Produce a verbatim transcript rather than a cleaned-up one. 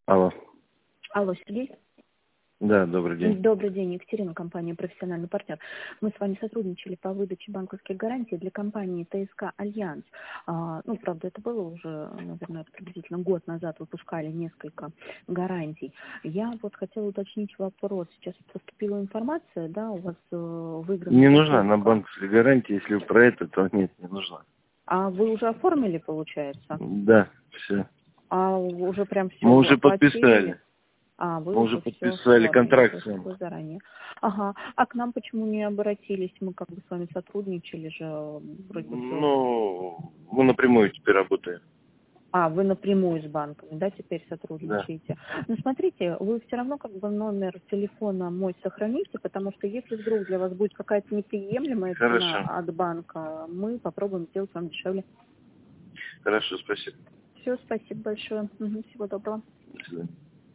Алло. Алло, Сергей? Да, добрый день. Добрый день, Екатерина, компания «Профессиональный партнер». Мы с вами сотрудничали по выдаче банковских гарантий для компании ТСК «Альянс». А, ну, правда, это было уже, наверное, приблизительно год назад, выпускали несколько гарантий. Я вот хотела уточнить вопрос. Сейчас поступила информация, да, у вас э, выиграна Не нужна на страховка. банковской гарантии, если вы про это, то нет, не нужна. А вы уже оформили, получается? Да, все. А уже прям все Мы уже оплатили? подписали. А, вы Мы уже уже все подписали оформили, контракт то с есть вами. вы заранее. Ага. А к нам почему не обратились? Мы как бы с вами сотрудничали же, э, вроде бы все. Ну, мы напрямую теперь работаем. А, вы напрямую с банками, да, теперь Да. сотрудничаете? Ну, смотрите, вы все равно как бы номер телефона мой сохраните, потому что если вдруг для вас будет какая-то неприемлемая цена Хорошо. от банка, мы попробуем сделать вам дешевле. Хорошо, спасибо. Все, спасибо большое. Мгм, всего доброго. До свидания.